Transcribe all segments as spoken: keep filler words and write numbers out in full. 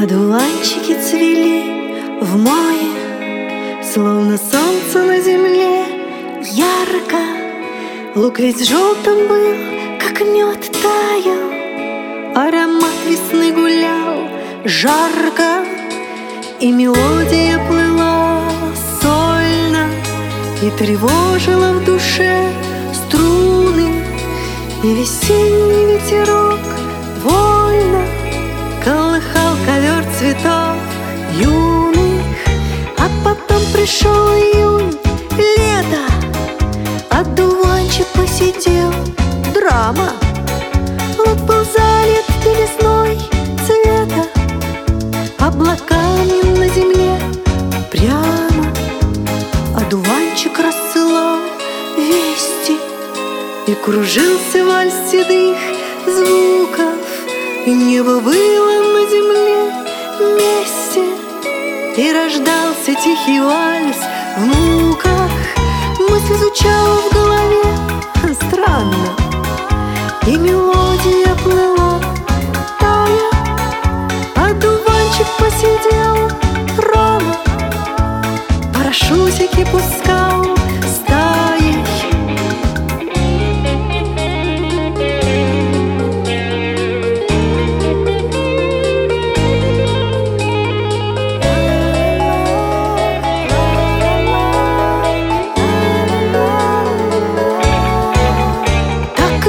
Одуванчики цвели в мае, словно солнце на земле, ярко. Лук весь желтым был, как мед таял, аромат весны гулял жарко, и мелодия плыла сольно и тревожила в душе струны, и весенний ветерок вольно колыхал ковер цветов юных. А потом пришел июнь, лето, одуванчик посидел, драма. Луг был залит белизной цвета, облаками на земле прямо. Одуванчик рассылал вести, и кружился вальс седых звуков, и небо было на земле вместе, и рождался тихий вальс в муках. Мысль звучала в голове странно, и мелодия плыла тая. Одуванчик посидел рано, парашютики пускал стаей.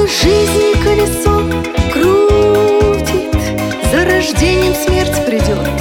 Жизни колесо крутит, за рождением смерть придет,